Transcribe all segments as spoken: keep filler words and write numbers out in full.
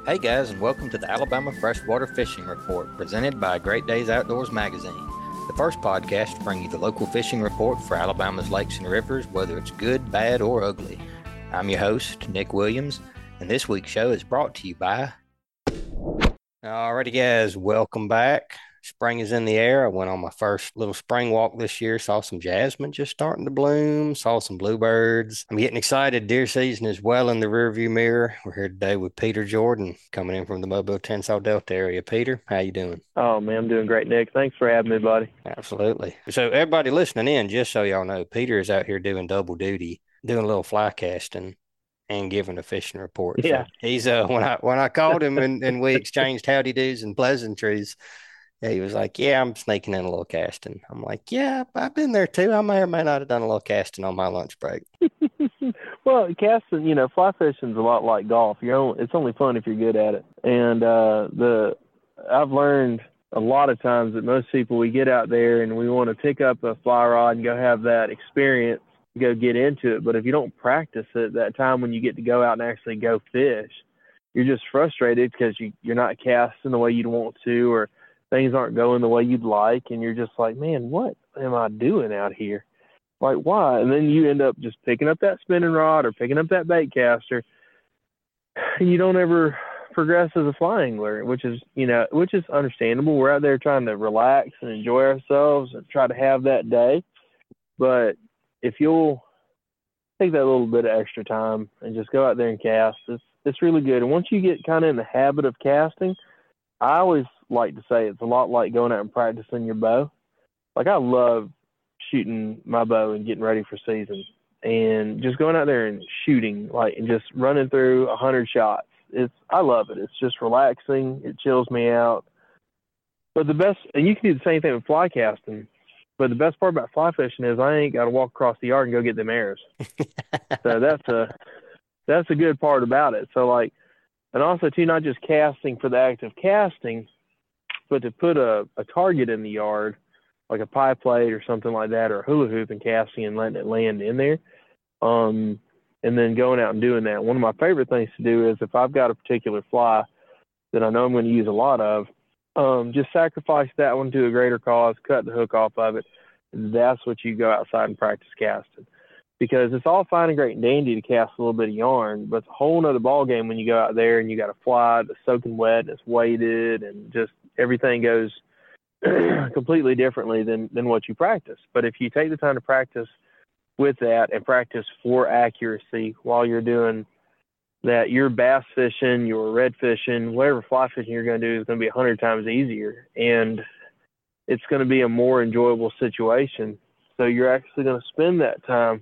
Hey guys, and welcome to the Alabama Freshwater Fishing Report presented by Great Days Outdoors Magazine, the first podcast to bring you the local fishing report for Alabama's lakes and rivers, whether it's good, bad, or ugly. I'm your host, Nick Williams, and this week's show is brought to you by. Alrighty, guys, welcome back. Spring is in the air. I went on my first little spring walk this year, saw some jasmine just starting to bloom, saw some bluebirds. I'm getting excited. Deer season is well in the rearview mirror. We're here today with Peter Jordan, coming in from the Mobile, Tensas Delta area. Peter, how you doing? Oh, man, I'm doing great, Nick. Thanks for having me, buddy. Absolutely. So everybody listening in, just so y'all know, Peter is out here doing double duty, doing a little fly casting and giving a fishing report. So Yeah. he's uh when I when I called him and, and we exchanged howdy do's and pleasantries, yeah, he was like, "Yeah, I'm sneaking in a little casting." I'm like, "Yeah, I've been there too. I may or may not have done a little casting on my lunch break." Well, casting, you know, fly fishing's a lot like golf. You're only, it's only fun if you're good at it. And uh, the I've learned a lot of times that most people, we get out there and we want to pick up a fly rod and go have that experience, go get into it. But if you don't practice it, that time when you get to go out and actually go fish, you're just frustrated because you, you're not casting the way you'd want to, or things aren't going the way you'd like. And you're just like, man, what am I doing out here? Like, why? And then you end up just picking up that spinning rod or picking up that bait caster, and you don't ever progress as a fly angler, which is, you know, which is understandable. We're out there trying to relax and enjoy ourselves and try to have that day. But if you'll take that little bit of extra time and just go out there and cast, it's it's really good. And once you get kind of in the habit of casting, I always like to say it's a lot like going out and practicing your bow. Like, I love shooting my bow and getting ready for season, and just going out there and shooting, like, and just running through a hundred shots. It's, I love it. It's just relaxing. It chills me out. But the best, and you can do the same thing with fly casting, but the best part about fly fishing is I ain't got to walk across the yard and go get them arrows. So that's a, that's a good part about it. So, like, and also too, not just casting for the act of casting, but to put a, a target in the yard, like a pie plate or something like that, or a hula hoop, and casting and letting it land in there. Um, and then going out and doing that. One of my favorite things to do is if I've got a particular fly that I know I'm going to use a lot of, um, just sacrifice that one to a greater cause, cut the hook off of it. That's what you go outside and practice casting. Because it's all fine and great and dandy to cast a little bit of yarn, but it's a whole nother ballgame when you go out there and you got a fly that's soaking wet and it's weighted, and just everything goes completely differently than, than what you practice. But if you take the time to practice with that and practice for accuracy while you're doing that, your bass fishing, your red fishing, whatever fly fishing you're going to do is going to be a hundred times easier, and it's going to be a more enjoyable situation. So you're actually going to spend that time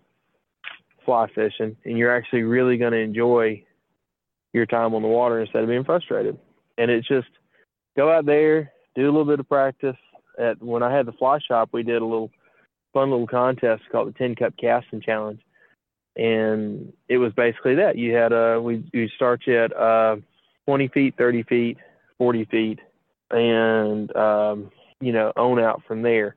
fly fishing, and you're actually really going to enjoy your time on the water instead of being frustrated. And it's just go out there, do a little bit of practice. At when I had the fly shop, we did a little fun little contest called the ten cup casting challenge, and it was basically that. You had a we we start you at uh, twenty feet, thirty feet, forty feet, and um, you know, own out from there.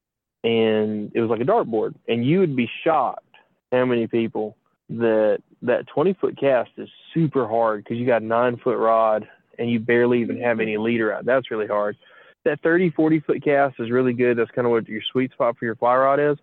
And it was like a dartboard, and you would be shocked how many people that that twenty foot cast is super hard because you got a nine foot rod and you barely even have any leader out. That's really hard. That thirty, forty foot cast is really good. That's kind of what your sweet spot for your fly rod is.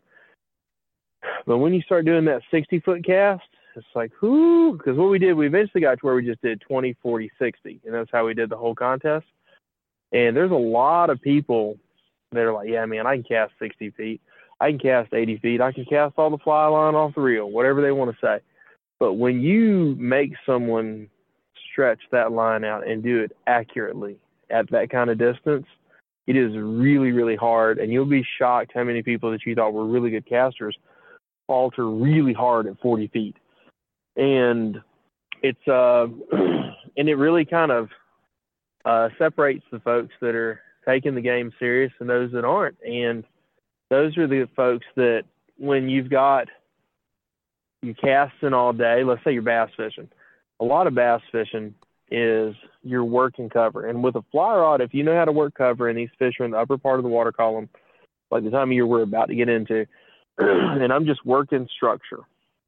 But when you start doing that sixty foot cast, it's like, whoo, because what we did, we eventually got to where we just did twenty, forty, sixty. And that's how we did the whole contest. And there's a lot of people that are like, yeah, man, I can cast sixty feet. I can cast eighty feet. I can cast all the fly line off the reel, whatever they want to say. But when you make someone stretch that line out and do it accurately at that kind of distance, it is really, really hard. And you'll be shocked how many people that you thought were really good casters falter really hard at forty feet. And it's, uh, and it really kind of uh, separates the folks that are taking the game serious and those that aren't. And those are the folks that when you've got you casting all day, let's say you're bass fishing. A lot of bass fishing is you're working cover. And with a fly rod, if you know how to work cover, and these fish are in the upper part of the water column, like the time of year we're about to get into, and I'm just working structure,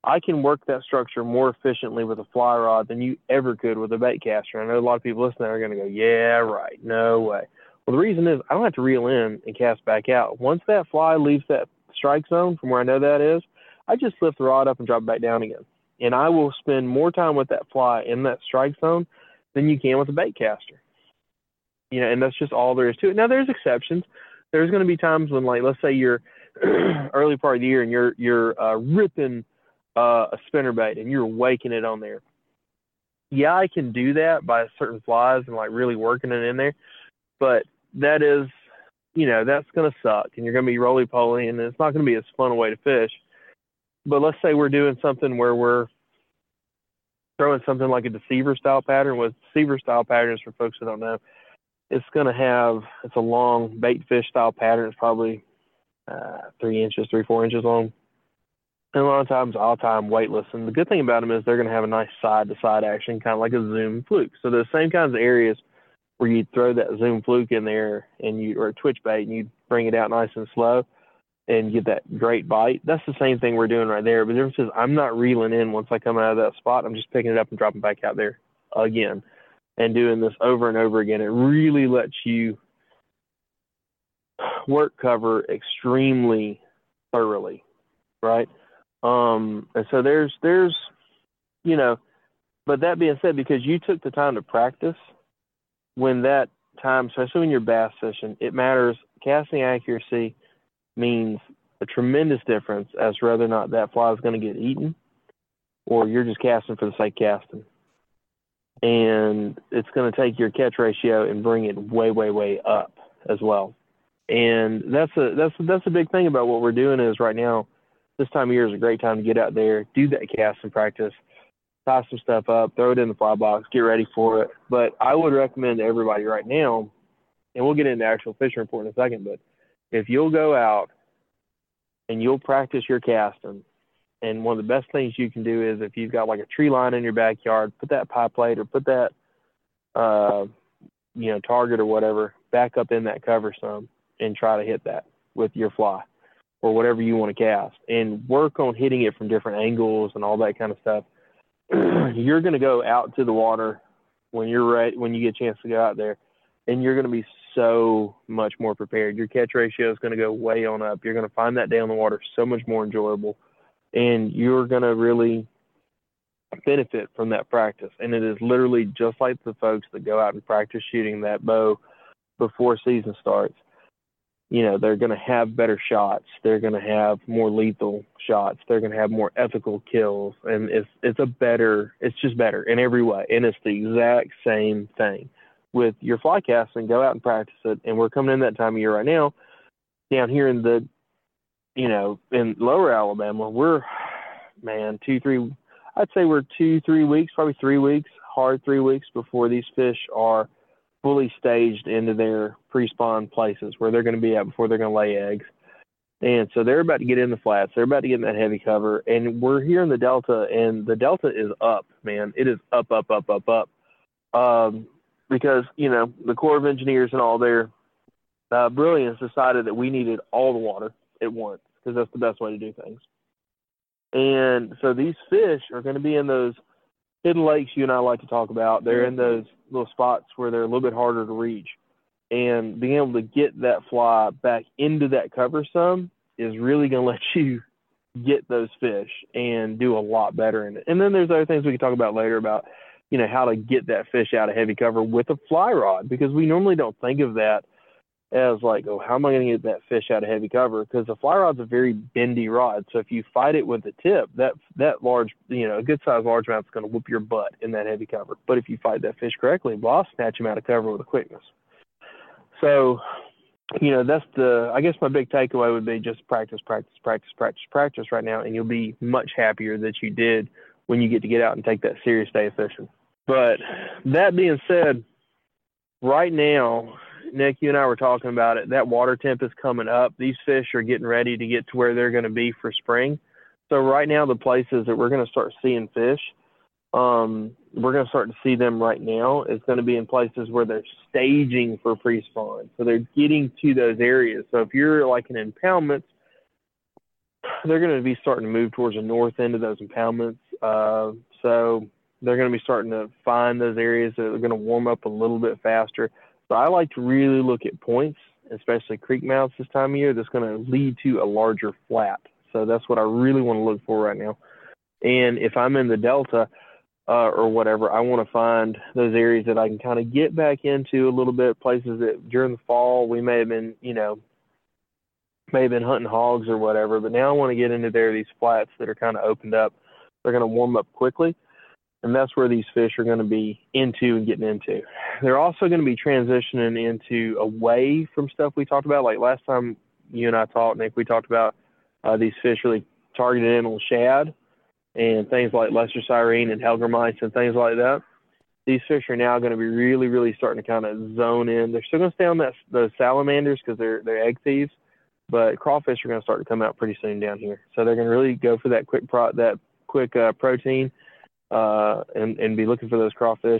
I can work that structure more efficiently with a fly rod than you ever could with a bait caster. I know a lot of people listening are going to go, yeah, right, no way. Well, the reason is I don't have to reel in and cast back out. Once that fly leaves that strike zone from where I know that is, I just lift the rod up and drop it back down again. And I will spend more time with that fly in that strike zone than you can with a bait caster. You know, and that's just all there is to it. Now, there's exceptions. There's going to be times when, like, let's say you're early part of the year and you're you're uh, ripping uh, a spinnerbait and you're waking it on there. Yeah, I can do that by certain flies and, like, really working it in there. But that is, you know, that's going to suck. And you're going to be roly-poly, and it's not going to be as fun a way to fish. But let's say we're doing something where we're throwing something like a deceiver-style pattern. With deceiver-style patterns, for folks that don't know, it's going to have, it's a long bait fish style pattern. It's probably uh, three inches, three, four inches long. And a lot of times I'll tie them weightless. And the good thing about them is they're going to have a nice side-to-side action, kind of like a zoom fluke. So the same kinds of areas where you throw that zoom fluke in there and you, or a twitch bait, and you bring it out nice and slow and get that great bite. That's the same thing we're doing right there. But the difference is I'm not reeling in once I come out of that spot. I'm just picking it up and dropping back out there again. And doing this over and over again, it really lets you work cover extremely thoroughly, right? Um, and so there's, there's, you know, but that being said, because you took the time to practice, when that time, especially when you're bass fishing, it matters. Casting accuracy means a tremendous difference as to whether or not that fly is going to get eaten or you're just casting for the sake of casting. And it's going to take your catch ratio and bring it way, way, way up as well. And that's a that's that's a big thing about what we're doing is right now, this time of year is a great time to get out there, do that casting practice, tie some stuff up, throw it in the fly box, get ready for it. But I would recommend to everybody right now, and we'll get into actual fishing report in a second, but if you'll go out and you'll practice your casting, and one of the best things you can do is if you've got like a tree line in your backyard, put that pie plate or put that, uh, you know, target or whatever back up in that cover some and try to hit that with your fly or whatever you want to cast and work on hitting it from different angles and all that kind of stuff. You're going to go out to the water when you're ready, when you get a chance to go out there, and you're going to be so much more prepared. Your catch ratio is going to go way on up. You're going to find that day on the water so much more enjoyable. And you're going to really benefit from that practice. And it is literally just like the folks that go out and practice shooting that bow before season starts. You know, they're going to have better shots. They're going to have more lethal shots. They're going to have more ethical kills. And it's it's a better, it's just better in every way. And it's the exact same thing with your fly casting. Go out and practice it. And we're coming in that time of year right now down here in the, you know, in lower Alabama, we're, man, two, three, I'd say we're two, three weeks, probably three weeks, hard three weeks before these fish are fully staged into their pre-spawn places where they're going to be at before they're going to lay eggs. And so they're about to get in the flats. They're about to get in that heavy cover. And we're here in the Delta, and the Delta is up, man. It is up, up, up, up, up. Um, because, you know, the Corps of Engineers and all their uh, brilliance decided that we needed all the water at once, because that's the best way to do things. And so these fish are going to be in those hidden lakes you and I like to talk about. They're in those little spots where they're a little bit harder to reach. And being able to get that fly back into that cover some is really going to let you get those fish and do a lot better in it. And then there's other things we can talk about later about, you know, how to get that fish out of heavy cover with a fly rod, because we normally don't think of that as like, oh, how am I going to get that fish out of heavy cover? Because the fly rod's a very bendy rod. So if you fight it with the tip, that that large, you know, a good sized largemouth is going to whoop your butt in that heavy cover. But if you fight that fish correctly, well, I'll snatch him out of cover with a quickness. So, you know, that's the, I guess my big takeaway would be just practice, practice, practice, practice, practice right now. And you'll be much happier that you did when you get to get out and take that serious day of fishing. But that being said, right now, Nick, you and I were talking about it. That water temp is coming up. These fish are getting ready to get to where they're going to be for spring. So right now, the places that we're going to start seeing fish, um, we're going to start to see them right now. It's going to be in places where they're staging for pre-spawn. So they're getting to those areas. So if you're like an impoundment, they're going to be starting to move towards the north end of those impoundments. Uh, so they're going to be starting to find those areas that are going to warm up a little bit faster. So I like to really look at points, especially creek mouths this time of year, that's going to lead to a larger flat. So that's what I really want to look for right now. And if I'm in the Delta uh, or whatever, I want to find those areas that I can kind of get back into a little bit, places that during the fall we may have been, you know, may have been hunting hogs or whatever, but now I want to get into there, these flats that are kind of opened up. They're going to warm up quickly, and that's where these fish are going to be into and getting into. They're also going to be transitioning into away from stuff we talked about. Like last time you and I talked, Nick, we talked about uh, these fish really targeted in on shad and things like lesser sirene and hellgrammites and things like that. These fish are now going to be really, really starting to kind of zone in. They're still going to stay on that, those salamanders because they're, they're egg thieves, but crawfish are going to start to come out pretty soon down here. So they're going to really go for that quick pro, that quick uh, protein uh, and, and be looking for those crawfish.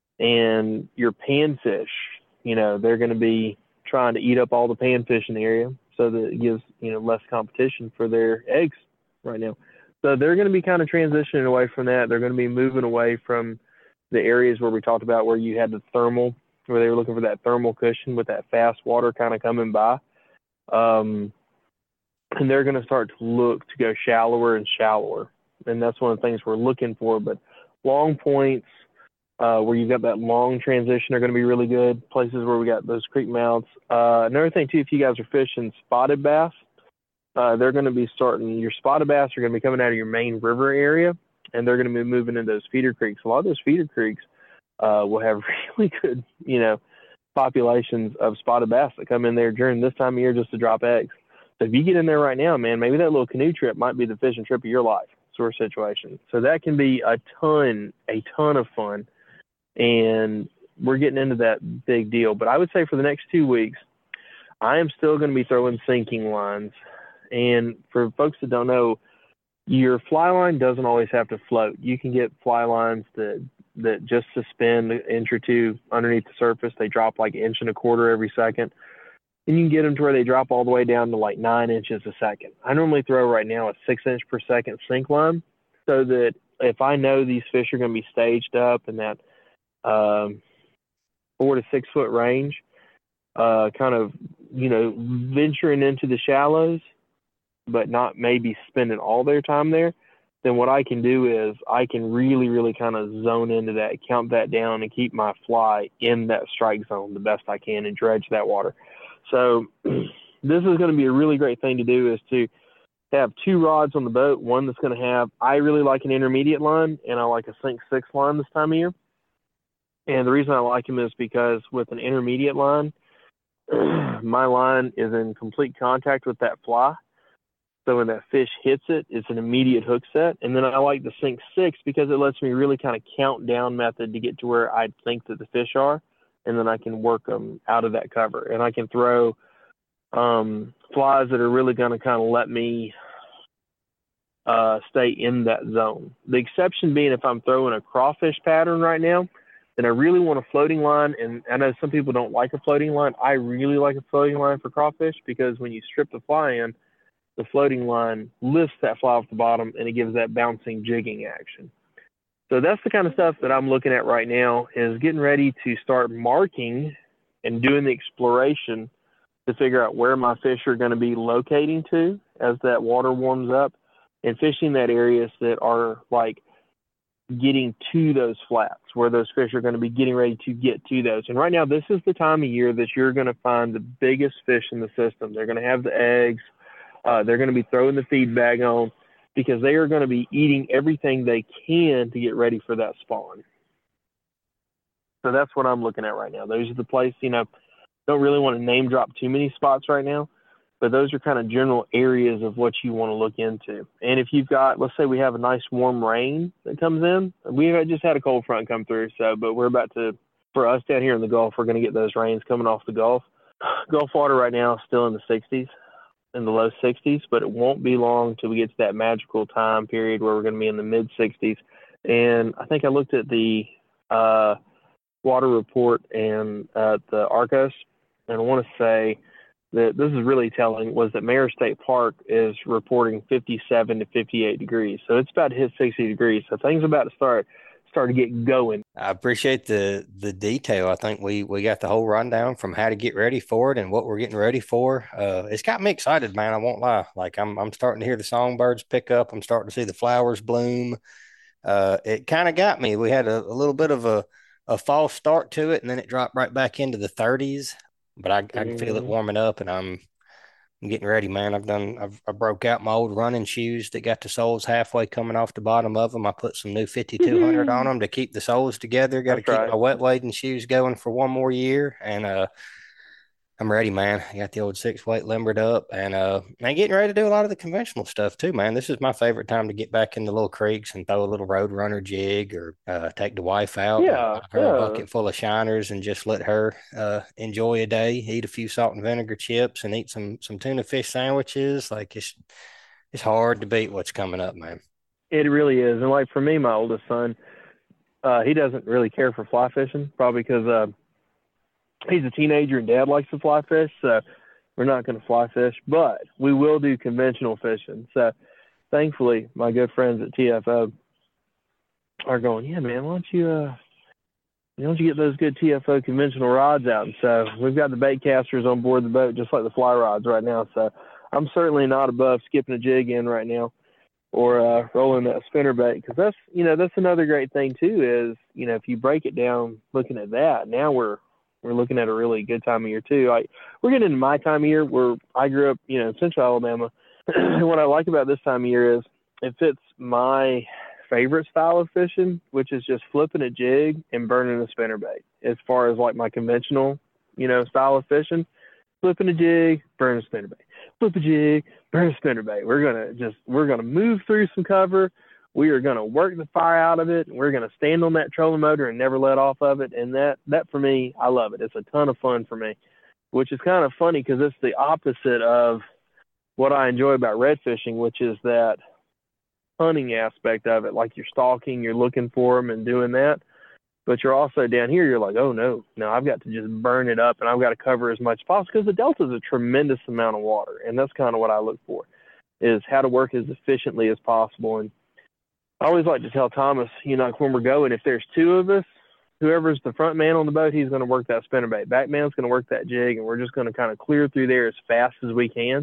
And your panfish, you know, they're going to be trying to eat up all the panfish in the area so that it gives, you know, less competition for their eggs right now. So they're going to be kind of transitioning away from that. They're going to be moving away from the areas where we talked about where you had the thermal, where they were looking for that thermal cushion with that fast water kind of coming by. Um, and they're going to start to look to go shallower and shallower. And that's one of the things we're looking for. But long points uh, where you've got that long transition are going to be really good. Places where we got those creek mouths. Uh, another thing, too, if you guys are fishing spotted bass, uh, they're going to be starting, your spotted bass are going to be coming out of your main river area, and they're going to be moving into those feeder creeks. A lot of those feeder creeks uh, will have really good, you know, populations of spotted bass that come in there during this time of year just to drop eggs. So if you get in there right now, man, maybe that little canoe trip might be the fishing trip of your life sort of situation. So that can be a ton, a ton of fun. And we're getting into that big deal. But I would say for the next two weeks, I am still going to be throwing sinking lines. And for folks that don't know, your fly line doesn't always have to float. You can get fly lines that that just suspend an inch or two underneath the surface. They drop like an inch and a quarter every second. And you can get them to where they drop all the way down to like nine inches a second. I normally throw right now a six inch per second sink line so that if I know these fish are going to be staged up in that um, four to six foot range, uh, kind of, you know, venturing into the shallows, but not maybe spending all their time there, then what I can do is I can really, really kind of zone into that, count that down, and keep my fly in that strike zone the best I can and dredge that water. So this is going to be a really great thing to do, is to have two rods on the boat, one that's going to have, I really like an intermediate line, and I like a sink six line this time of year. And the reason I like them is because with an intermediate line, my line is in complete contact with that fly. So when that fish hits it, it's an immediate hook set. And then I like the sink six because it lets me really kind of count down method to get to where I think that the fish are. And then I can work them out of that cover. And I can throw um, flies that are really going to kind of let me uh, stay in that zone. The exception being if I'm throwing a crawfish pattern right now, then I really want a floating line. And I know some people don't like a floating line. I really like a floating line for crawfish because when you strip the fly in, the floating line lifts that fly off the bottom and it gives that bouncing jigging action. So that's the kind of stuff that I'm looking at right now, is getting ready to start marking and doing the exploration to figure out where my fish are going to be locating to as that water warms up, and fishing that areas that are like getting to those flats where those fish are going to be getting ready to get to those. And right now, this is the time of year that you're going to find the biggest fish in the system. They're going to have the eggs. Uh, they're going to be throwing the feed bag on because they are going to be eating everything they can to get ready for that spawn. So that's what I'm looking at right now. Those are the places, you know, don't really want to name drop too many spots right now, but those are kind of general areas of what you want to look into. And if you've got, let's say we have a nice warm rain that comes in, we've just had a cold front come through. So, but we're about to, for us down here in the Gulf, we're going to get those rains coming off the Gulf. Gulf water right now is still in the sixties. In the low sixties, but it won't be long till we get to that magical time period where we're going to be in the mid sixties. And I think I looked at the uh, water report and uh, the Arcos, and I want to say that this is really telling was that Mayor State Park is reporting fifty-seven to fifty-eight degrees. So it's about to hit sixty degrees. So things about to start start to get going. I appreciate the the detail. I think we we got the whole rundown from how to get ready for it and what we're getting ready for. Uh, it's got me excited, man. I won't lie. Like I'm I'm starting to hear the songbirds pick up. I'm starting to see the flowers bloom. Uh, it kind of got me. We had a, a little bit of a a false start to it, and then it dropped right back into the thirties. But I I can feel it Mm-hmm. warming up, and I'm I'm getting ready, man. I've done, I've, I broke out my old running shoes that got the soles halfway coming off the bottom of them. I put some new fifty-two hundred on them to keep the soles together. Got to That's keep right. my wet wading shoes going for one more year. And, uh, I'm ready, man. I got the old six weight limbered up and, uh, man, getting ready to do a lot of the conventional stuff too, man. This is my favorite time to get back in the little creeks and throw a little road runner jig or, uh, take the wife out and Yeah, buy her a yeah. bucket full of shiners and just let her, uh, enjoy a day, eat a few salt and vinegar chips and eat some, some tuna fish sandwiches. Like it's, it's hard to beat what's coming up, man. It really is. And like for me, my oldest son, uh, he doesn't really care for fly fishing, probably because uh, he's a teenager and dad likes to fly fish. So we're not going to fly fish, but we will do conventional fishing. So thankfully, my good friends at T F O are going, yeah, man, why don't you, uh, why don't you get those good T F O conventional rods out? And so we've got the bait casters on board the boat, just like the fly rods right now. So I'm certainly not above skipping a jig in right now or uh, rolling that spinner bait, because that's, you know, that's another great thing too is, you know, if you break it down looking at that, now we're we're looking at a really good time of year too. Like we're getting into my time of year where I grew up, you know, in Central Alabama. And what I like about this time of year is it fits my favorite style of fishing, which is just flipping a jig and burning a spinner bait. As far as like my conventional, you know, style of fishing, flipping a jig, burning a spinner bait, flip a jig, burn a spinnerbait. We're gonna just we're gonna move through some cover. We are gonna work the fire out of it. We're gonna stand on that trolling motor and never let off of it. And that that for me, I love it. It's a ton of fun for me, which is kind of funny because it's the opposite of what I enjoy about red fishing, which is that hunting aspect of it. Like you're stalking, you're looking for them and doing that. But you're also down here, you're like, oh, no, no, I've got to just burn it up and I've got to cover as much as possible because the Delta is a tremendous amount of water. And that's kind of what I look for is how to work as efficiently as possible. And I always like to tell Thomas, you know, like when we're going, if there's two of us, whoever's the front man on the boat, he's going to work that spinnerbait. Back man's going to work that jig, and we're just going to kind of clear through there as fast as we can.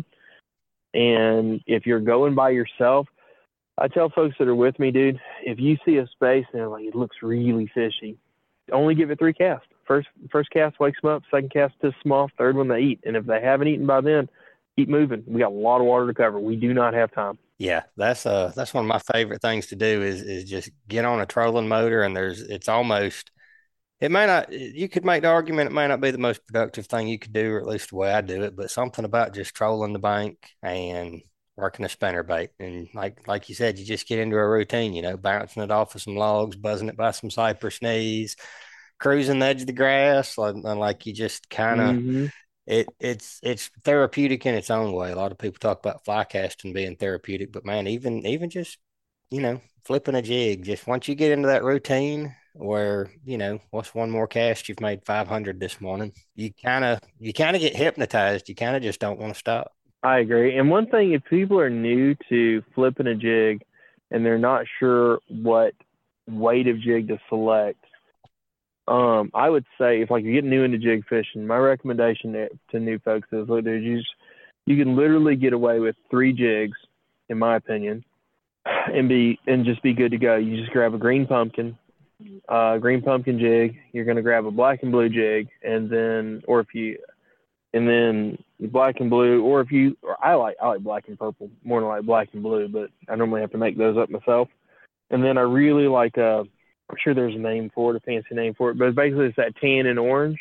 And if you're going by yourself, I tell folks that are with me, dude, if you see a space and they're like, it looks really fishy, only give it three casts. First first cast wakes them up, second cast pisses them off, third one they eat. And if they haven't eaten by then, keep moving. We got a lot of water to cover. We do not have time. Yeah, that's uh that's one of my favorite things to do is is just get on a trolling motor and there's it's almost it may not you could make the argument it may not be the most productive thing you could do, or at least the way I do it, but something about just trolling the bank and working a spinner bait. And like like you said, you just get into a routine, you know, bouncing it off of some logs, buzzing it by some cypress knees, cruising the edge of the grass, like, like you just kind of Mm-hmm. it it's it's therapeutic in its own way. A lot of people talk about fly casting being therapeutic, but man, even even just you know flipping a jig, just once you get into that routine where you know what's one more cast you've made five hundred this morning, you kind of you kind of get hypnotized. You kind of just don't want to stop. I agree. And one thing, if people are new to flipping a jig and they're not sure what weight of jig to select, um, I would say if like you're getting new into jig fishing, my recommendation to, to new folks is, look, dude, you, just, you can literally get away with three jigs, in my opinion, and be and just be good to go. You just grab a green pumpkin, uh, green pumpkin jig. You're going to grab a black and blue jig, and then, or if you, and then black and blue, or if you, or I like I like black and purple more than I like black and blue, but I normally have to make those up myself. And then I really like uh I'm sure there's a name for it, a fancy name for it, but basically it's that tan and orange.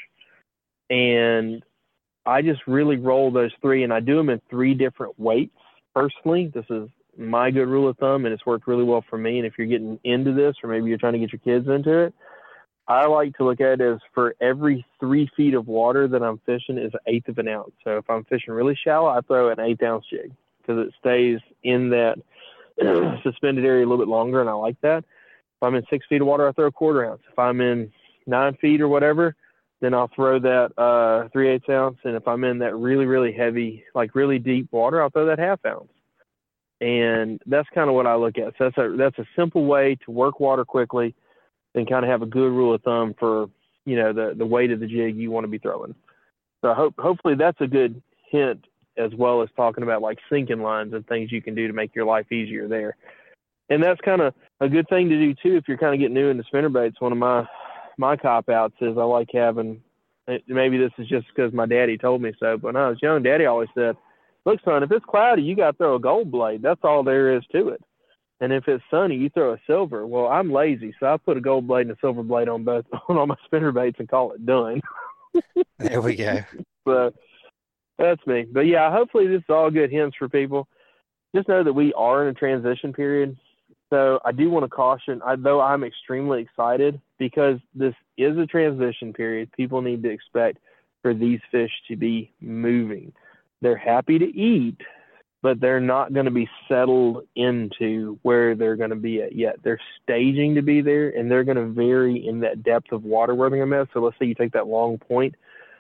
And I just really roll those three, and I do them in three different weights. Personally, this is my good rule of thumb, and it's worked really well for me. And if you're getting into this, or maybe you're trying to get your kids into it, I like to look at it as for every three feet of water that I'm fishing is an eighth of an ounce. So if I'm fishing really shallow, I throw an eighth ounce jig because it stays in that suspended area a little bit longer, and I like that. If I'm in six feet of water, I throw a quarter ounce. If I'm in nine feet or whatever, Then I'll throw that uh, three eighths ounce, and if I'm in that really, really heavy, like really deep water, I'll throw that half ounce. And that's kind of what I look at. So that's a that's a simple way to work water quickly, and kind of have a good rule of thumb for, you know, the the weight of the jig you want to be throwing. So hope hopefully that's a good hint, as well as talking about like sinking lines and things you can do to make your life easier there. And that's kind of a good thing to do too if you're kind of getting new into spinnerbaits. One of my my cop outs is I like having, maybe this is just because my daddy told me so, but when I was young, Daddy always said, look, son, if it's cloudy, you got to throw a gold blade. That's all there is to it. And if it's sunny, you throw a silver. Well, I'm lazy, so I put a gold blade and a silver blade on both on all my spinnerbaits and call it done. There we go. So that's me. But yeah, hopefully this is all good hints for people. Just know that we are in a transition period. So I do want to caution, I, though I'm extremely excited, because this is a transition period, people need to expect for these fish to be moving. They're happy to eat, but they're not going to be settled into where they're going to be at yet. They're staging to be there, and they're going to vary in that depth of water where they're going to be. So let's say you take that long point.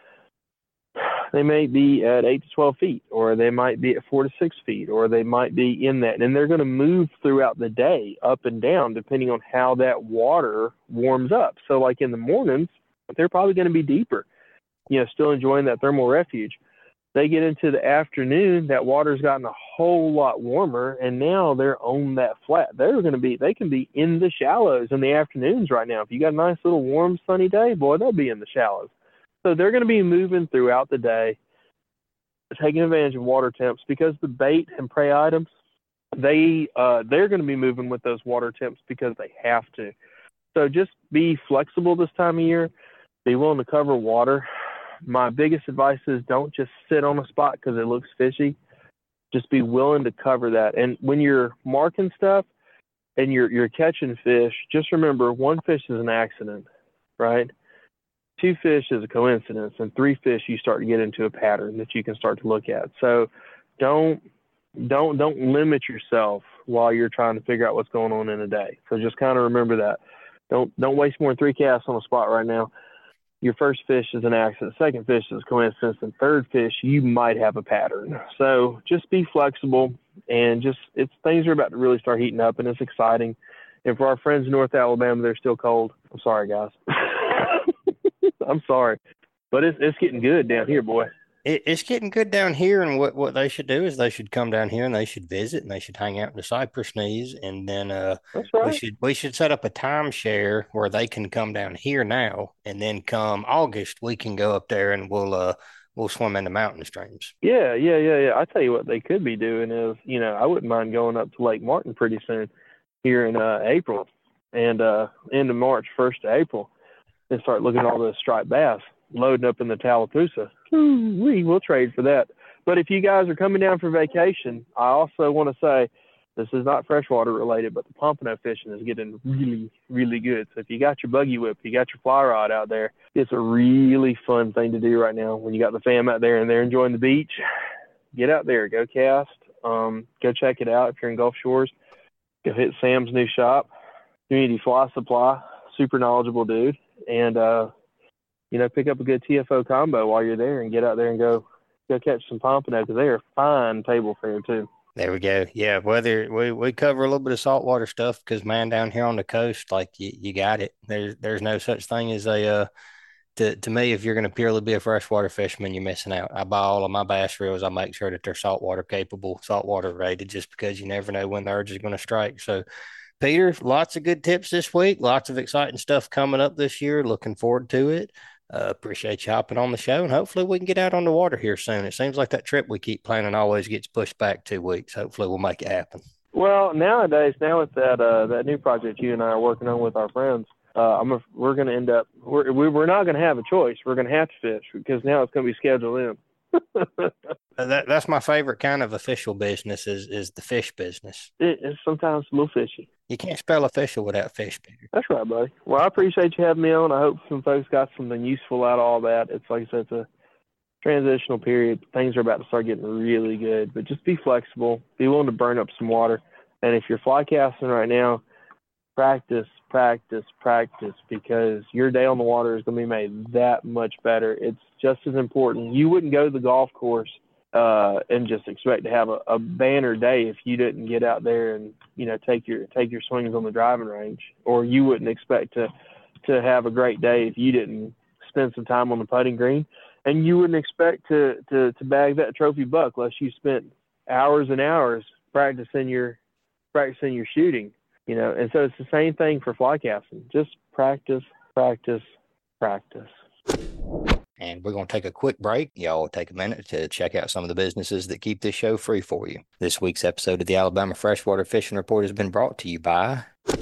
They may be at eight to twelve feet, or they might be at four to six feet, or they might be in that. And they're going to move throughout the day up and down depending on how that water warms up. So like in the mornings, they're probably going to be deeper, you know, still enjoying that thermal refuge. They get into the afternoon, that water's gotten a whole lot warmer, and now they're on that flat. They're going to be, they can be in the shallows in the afternoons right now. If you got a nice little warm sunny day, boy, they'll be in the shallows. So they're going to be moving throughout the day, taking advantage of water temps, because the bait and prey items, they, uh, they're going to be moving with those water temps because they have to. So just be flexible this time of year. Be willing to cover water. My biggest advice is don't just sit on a spot because it looks fishy. Just be willing to cover that. And when you're marking stuff and you're you're catching fish, just remember one fish is an accident, right? Two fish is a coincidence, and three fish you start to get into a pattern that you can start to look at. So don't don't don't limit yourself while you're trying to figure out what's going on in a day. So just kind of remember that. Don't don't waste more than three casts on a spot right now. Your first fish is an accident, second fish is a coincidence, and third fish you might have a pattern. So just be flexible, and just it's things are about to really start heating up, and it's exciting. And for our friends in North Alabama, they're still cold. I'm sorry, guys. I'm sorry, but it's it's getting good down here, boy. It, it's getting good down here, and what, what they should do is they should come down here and they should visit and they should hang out in the cypress knees, and then uh That's right. we should we should set up a timeshare where they can come down here now, and then come August we can go up there and we'll uh we'll swim in the mountain streams. Yeah, yeah, yeah, yeah. I tell you what they could be doing is, you know, I wouldn't mind going up to Lake Martin pretty soon here in uh, April, and uh, end of March, first of April, and start looking at all those striped bass loading up in the Tallapoosa. We will trade for that. But if you guys are coming down for vacation, I also want to say this is not freshwater related, but the pompano fishing is getting really, really good. So if you got your buggy whip, you got your fly rod out there, it's a really fun thing to do right now when you got the fam out there and they're enjoying the beach. Get out there, go cast, um, go check it out. If you're in Gulf Shores, go hit Sam's new shop, Community Fly Supply, super knowledgeable dude, and uh, you know, pick up a good T F O combo while you're there and get out there and go go catch some pompano, because they are fine table fare too. There we go. Yeah, whether we, we cover a little bit of saltwater stuff because, man, down here on the coast, like you, you got it. There's there's no such thing as a uh to to me, if you're going to purely be a freshwater fisherman, you're missing out. I buy all of my bass reels. I make sure that they're saltwater capable, saltwater rated, just because you never know when the urge is going to strike. So, Peter, lots of good tips this week. Lots of exciting stuff coming up this year. Looking forward to it. Uh, appreciate you hopping on the show, and hopefully we can get out on the water here soon. It seems like that trip we keep planning always gets pushed back two weeks. Hopefully we'll make it happen. Well, nowadays, now with that uh, that new project you and I are working on with our friends, uh, I'm a, we're going to end up we're we're not going to have a choice. We're going to have to fish because now it's going to be scheduled in. that that's my favorite kind of official business is is the fish business. It, it's sometimes a little fishy. You can't spell official without fish, Peter. That's right, buddy. Well, I appreciate you having me on. I hope some folks got something useful out of all that. It's like I said, it's a transitional period. Things are about to start getting really good, but just be flexible. Be willing to burn up some water. And if you're fly casting right now, practice, practice, practice, because your day on the water is going to be made that much better. It's just as important. You wouldn't go to the golf course uh, and just expect to have a, a banner day if you didn't get out there and, you know, take your take your swings on the driving range, or you wouldn't expect to to have a great day if you didn't spend some time on the putting green, and you wouldn't expect to to, to bag that trophy buck unless you spent hours and hours practicing your practicing your shooting. You know, and so it's the same thing for fly casting. Just practice, practice, practice. And we're going to take a quick break. Y'all take a minute to check out some of the businesses that keep this show free for you. This week's episode of the Alabama Freshwater Fishing Report has been brought to you by...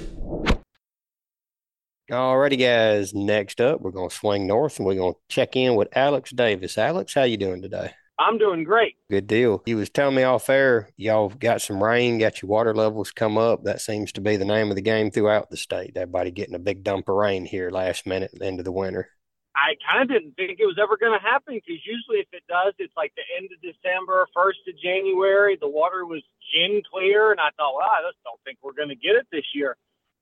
Alrighty, guys. Next up, we're going to swing north, and we're going to check in with Alex Davis. Alex, how you doing today? I'm doing great. Good deal. You was telling me off air, y'all got some rain, got your water levels come up. That seems to be the name of the game throughout the state. Everybody getting a big dump of rain here last minute at the end of the winter. I kind of didn't think it was ever going to happen, because usually if it does, it's like the end of December, first of January. The water was gin clear, and I thought, well, I just don't think we're going to get it this year.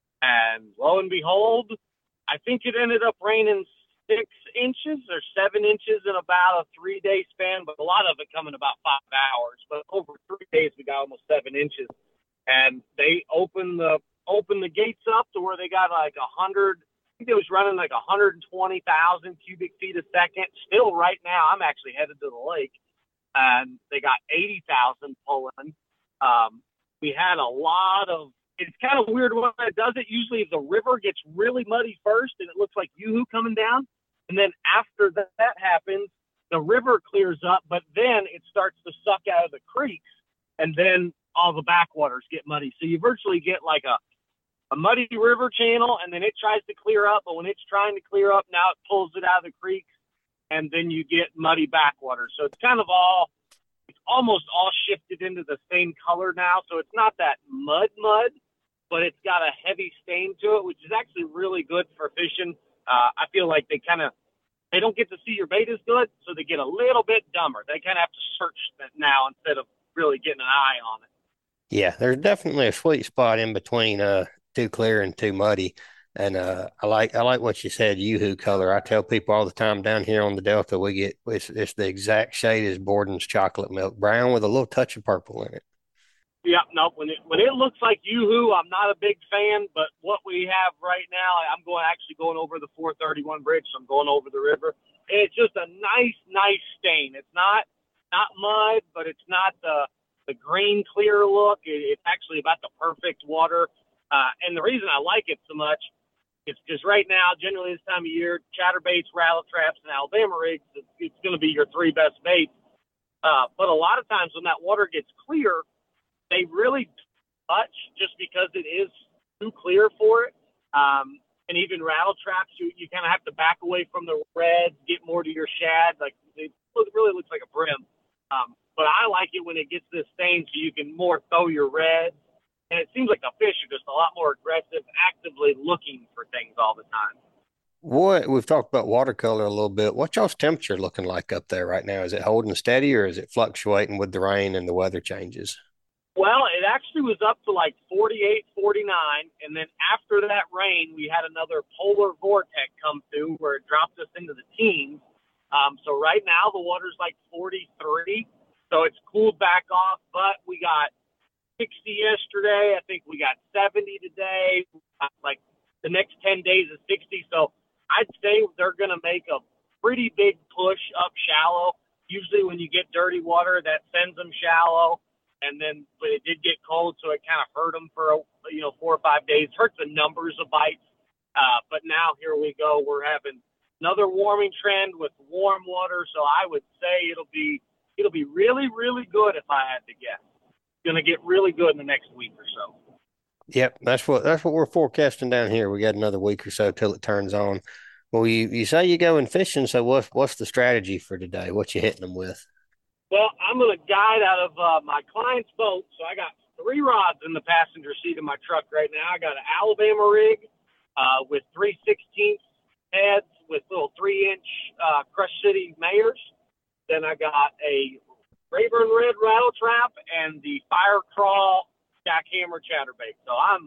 And lo and behold, I think it ended up raining six inches or seven inches in about a three-day span, but a lot of it coming about five hours. But over three days, we got almost seven inches. And they opened the opened the gates up to where they got like a hundred. I think it was running like one hundred twenty thousand cubic feet a second. Still, right now, I'm actually headed to the lake, and they got eighty thousand pulling. Um, we had a lot of. It's kind of weird when it does it. Usually, the river gets really muddy first, and it looks like Yoo-hoo coming down. And then after that, that happens, the river clears up, but then it starts to suck out of the creeks, and then all the backwaters get muddy. So you virtually get like a, a muddy river channel, and then it tries to clear up, but when it's trying to clear up, now it pulls it out of the creeks, and then you get muddy backwaters. So it's kind of all, it's almost all shifted into the same color now. So it's not that mud mud, but it's got a heavy stain to it, which is actually really good for fishing. Uh, I feel like they kind of, they don't get to see your bait as good, so they get a little bit dumber. They kind of have to search it now instead of really getting an eye on it. Yeah, there's definitely a sweet spot in between uh, too clear and too muddy. And uh, I like I like what you said, Yoo-hoo color. I tell people all the time down here on the Delta, we get, it's, it's the exact shade as Borden's chocolate milk, brown with a little touch of purple in it. Yeah, no, when it when it looks like Yoo-hoo, I'm not a big fan, but what we have right now, I'm going actually going over the four thirty-one bridge, so I'm going over the river. And it's just a nice, nice stain. It's not not mud, but it's not the the green clear look. It, it's actually about the perfect water. Uh, and the reason I like it so much is because right now, generally this time of year, chatterbaits, rattle traps, and Alabama rigs, it's, it's going to be your three best baits. Uh, but a lot of times when that water gets clear, they really touch just because it is too clear for it. Um, and even rattle traps, you, you kind of have to back away from the reds, get more to your shad. Like it really looks like a brim. Um, but I like it when it gets this stain so you can more throw your reds. And it seems like the fish are just a lot more aggressive, actively looking for things all the time. What we've talked about watercolor a little bit. What's y'all's temperature looking like up there right now? Is it holding steady, or is it fluctuating with the rain and the weather changes? Well, it actually was up to like forty-eight, forty-nine, and then after that rain, we had another polar vortex come through where it dropped us into the teens. Um, so right now the water's like forty-three, so it's cooled back off, but we got sixty yesterday. I think we got seventy today. Like the next ten days is sixty, so I'd say they're going to make a pretty big push up shallow. Usually when you get dirty water, that sends them shallow. And then, but it did get cold, so it kind of hurt them for, you know, four or five days. Hurt the numbers of bites. Uh, but now here we go. We're having another warming trend with warm water. So I would say it'll be, it'll be really, really good if I had to guess. It's going to get really good in the next week or so. Yep, that's what that's what we're forecasting down here. We got another week or so till it turns on. Well, you, you say you're going fishing, so what's what's the strategy for today? What you hitting them with? Well, I'm going to guide out of uh, my client's boat. So I got three rods in the passenger seat of my truck right now. I got an Alabama rig uh, with three sixteenths heads with little three-inch uh, Crush City Mayors. Then I got a Rayburn Red rattle trap and the Fire Crawl jackhammer chatterbait. So I'm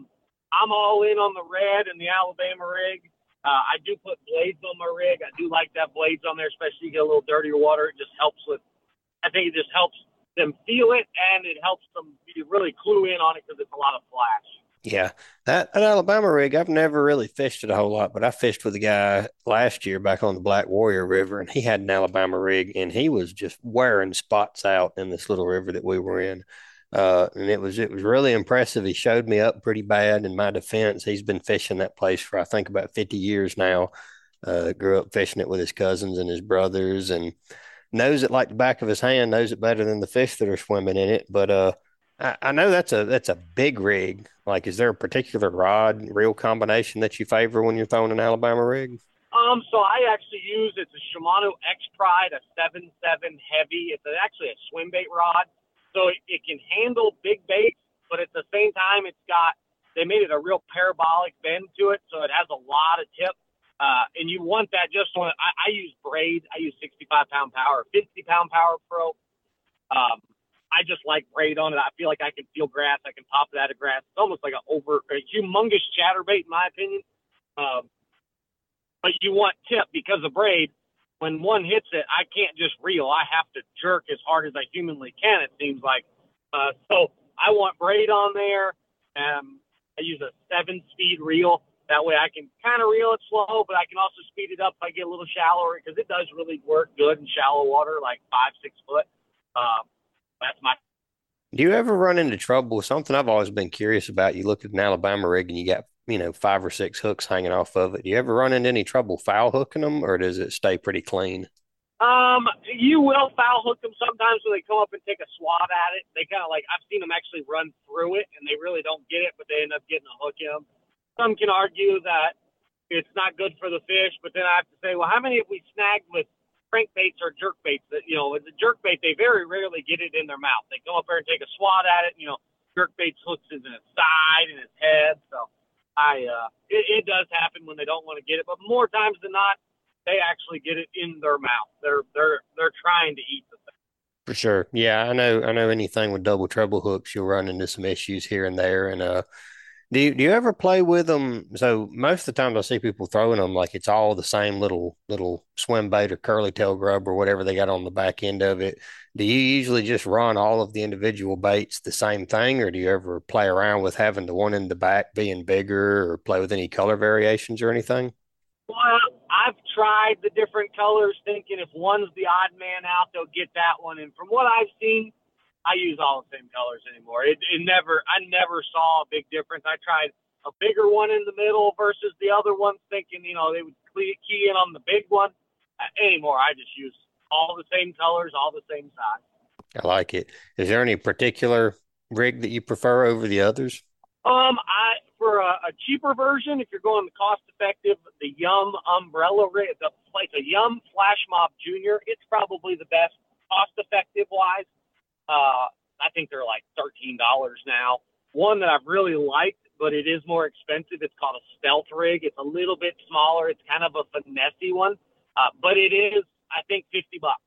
I'm all in on the red and the Alabama rig. Uh, I do put blades on my rig. I do like to have blades on there, especially you get a little dirtier water. It just helps with, I think it just helps them feel it, and it helps them really clue in on it because it's a lot of flash. Yeah, that an Alabama rig, I've never really fished it a whole lot, but I fished with a guy last year back on the Black Warrior River, and he had an Alabama rig, and he was just wearing spots out in this little river that we were in. Uh, and it was it was really impressive. He showed me up pretty bad. In my defense, he's been fishing that place for I think about fifty years now. Uh, grew up fishing it with his cousins and his brothers, and knows it like the back of his hand. Knows it better than the fish that are swimming in it. But uh, I, I know that's a that's a big rig. Like, is there a particular rod reel combination that you favor when you're throwing an Alabama rig? Um, so I actually use it's a Shimano X Pride, a seven seven heavy. It's actually a swim bait rod, so it, it can handle big baits, but at the same time, it's got they made it a real parabolic bend to it, so it has a lot of tip. Uh, and you want that just when I, I use braid. I use sixty-five pound power, fifty pound power pro. Um, I just like braid on it. I feel like I can feel grass. I can pop it out of grass. It's almost like an over, a humongous chatterbait, in my opinion. Um, but you want tip because of braid. When one hits it, I can't just reel. I have to jerk as hard as I humanly can, it seems like. Uh, so I want braid on there. Um, I use a seven-speed reel. That way I can kind of reel it slow, but I can also speed it up if I get a little shallower because it does really work good in shallow water, like five, six foot. Um, that's my. Do you ever run into trouble with something I've always been curious about? You look at an Alabama rig and you got, you know, five or six hooks hanging off of it. Do you ever run into any trouble foul hooking them, or does it stay pretty clean? Um, you will foul hook them sometimes when they come up and take a swat at it. They kind of like, I've seen them actually run through it and they really don't get it, but they end up getting a hook in them. Some can argue that it's not good for the fish, but then I have to say, well, how many have we snagged with crankbaits or jerkbaits that, you know, with the jerkbait, they very rarely get it in their mouth. They come up there and take a swat at it, and, you know, jerkbaits hooks is in its side and its head. So I, uh, it, it does happen when they don't want to get it, but more times than not, they actually get it in their mouth. They're, they're, they're trying to eat the thing. For sure. Yeah, I know. I know anything with double treble hooks, you'll run into some issues here and there. And uh, do you, do you ever play with them? So most of the times I see people throwing them like it's all the same little little swim bait or curly tail grub or whatever they got on the back end of it. Do you usually just run all of the individual baits the same thing, or do you ever play around with having the one in the back being bigger, or play with any color variations or anything? Well, I've tried the different colors, thinking if one's the odd man out, they'll get that one. And from what I've seen, I use all the same colors anymore. It, it never, I never saw a big difference. I tried a bigger one in the middle versus the other ones, thinking, you know, they would key in on the big one. Uh, anymore, I just use all the same colors, all the same size. I like it. Is there any particular rig that you prefer over the others? Um, I for a, a cheaper version, if you're going the cost effective, the Yum umbrella rig, the like a Yum Flash Mob Junior, it's probably the best cost effective wise. Uh, I think they're like thirteen dollars now. One that I've really liked, but it is more expensive. It's called a Stealth rig. It's a little bit smaller. It's kind of a finessey one, uh, but it is, I think, fifty bucks.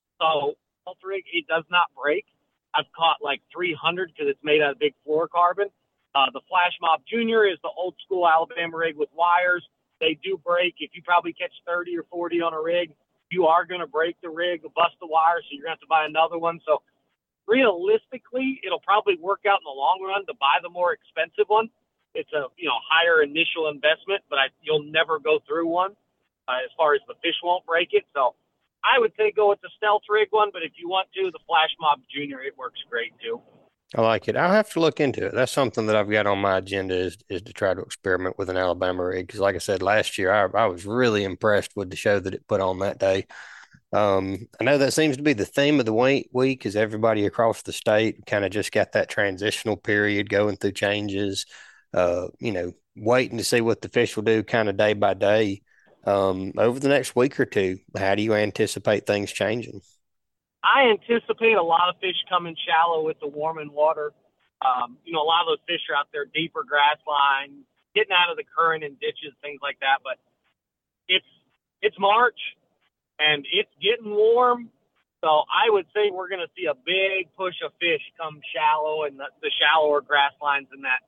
So Stealth rig, it does not break. I've caught like three hundred because it's made out of big fluorocarbon. Uh, the Flash Mob Junior is the old school Alabama rig with wires. They do break. If you probably catch thirty or forty on a rig, you are going to break the rig, bust the wire, so you're going to have to buy another one. So realistically, it'll probably work out in the long run to buy the more expensive one. It's a you know higher initial investment, but I, you'll never go through one uh, as far as the fish won't break it. So I would say go with the Stealth rig one, but if you want to, the Flash Mob Junior, it works great too. I like it. I'll have to look into it. That's something that I've got on my agenda is is to try to experiment with an Alabama rig. Because, like I said, last year I, I was really impressed with the show that it put on that day. Um, I know that seems to be the theme of the week, week is everybody across the state kind of just got that transitional period going through changes, uh, you know, waiting to see what the fish will do kind of day by day. Um, over the next week or two, how do you anticipate things changing? I anticipate a lot of fish coming shallow with the warming water. Um, you know, a lot of those fish are out there, deeper grass lines, getting out of the current and ditches, things like that. But it's it's March, and it's getting warm. So I would say we're going to see a big push of fish come shallow and the, the shallower grass lines and that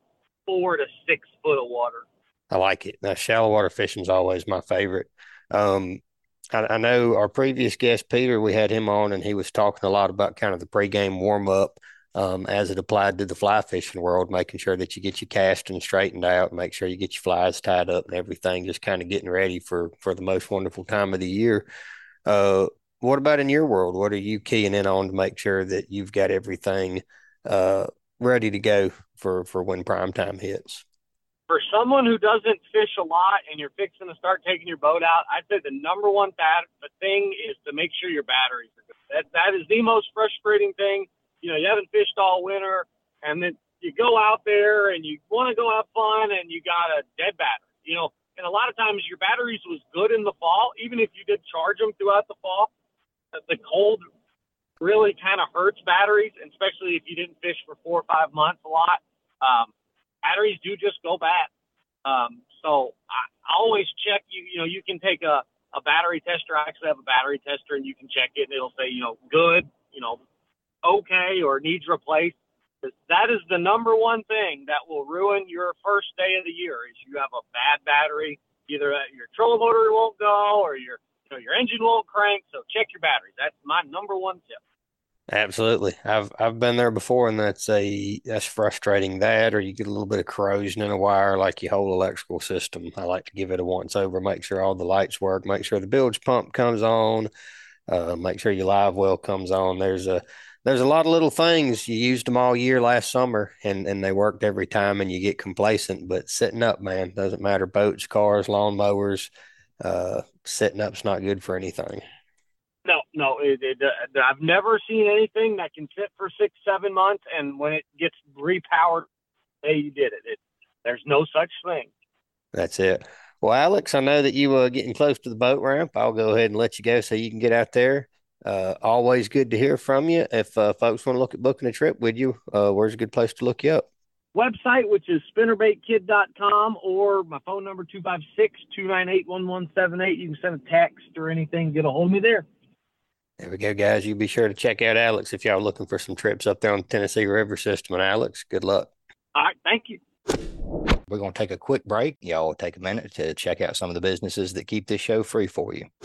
four to six foot of water. I like it. Now, shallow water fishing is always my favorite. Um, I, I know our previous guest, Peter, we had him on, and he was talking a lot about kind of the pregame warm up um, as it applied to the fly fishing world, making sure that you get your casting straightened out, make sure you get your flies tied up and everything, just kind of getting ready for for the most wonderful time of the year. Uh, what about in your world? What are you keying in on to make sure that you've got everything uh, ready to go for for when prime time hits? For someone who doesn't fish a lot and you're fixing to start taking your boat out, I'd say the number one bad the thing is to make sure your batteries are good. That that is the most frustrating thing. You know, you haven't fished all winter, and then you go out there and you want to go have fun, and you got a dead battery. You know, and a lot of times your batteries was good in the fall, even if you did charge them throughout the fall. The cold really kind of hurts batteries, especially if you didn't fish for four or five months a lot. Um, batteries do just go bad. Um, so I, I always check you, you know, you can take a, a battery tester. I actually have a battery tester, and you can check it and it'll say, you know, good, you know, okay, or needs replaced. That is the number one thing that will ruin your first day of the year is you have a bad battery. Either your trolling motor won't go or your, you know, your engine won't crank. So check your batteries. That's my number one tip. Absolutely. I've I've been there before, and that's a that's frustrating. That, or you get a little bit of corrosion in a wire, like your whole electrical system. I like to give it a once over, make sure all the lights work, make sure the bilge pump comes on, uh, make sure your live well comes on. There's a there's a lot of little things. You used them all year last summer, and and they worked every time, and you get complacent. But sitting up, man, doesn't matter. Boats, cars, lawn mowers, uh, sitting up's not good for anything. No, no, it, it, uh, I've never seen anything that can sit for six, seven months, and when it gets repowered, hey, you did it. it there's no such thing. That's it. Well, Alex, I know that you are uh, getting close to the boat ramp. I'll go ahead and let you go so you can get out there. Uh, always good to hear from you. If uh, folks want to look at booking a trip with you, uh, where's a good place to look you up? Website, which is spinnerbait kid dot com, or my phone number, two five six, two nine eight, one one seven eight. You can send a text or anything, get a hold of me there. There we go, guys. You be sure to check out Alex if y'all are looking for some trips up there on the Tennessee River system. And Alex, good luck. All right, thank you. We're going to take a quick break. Y'all take a minute to check out some of the businesses that keep this show free for you.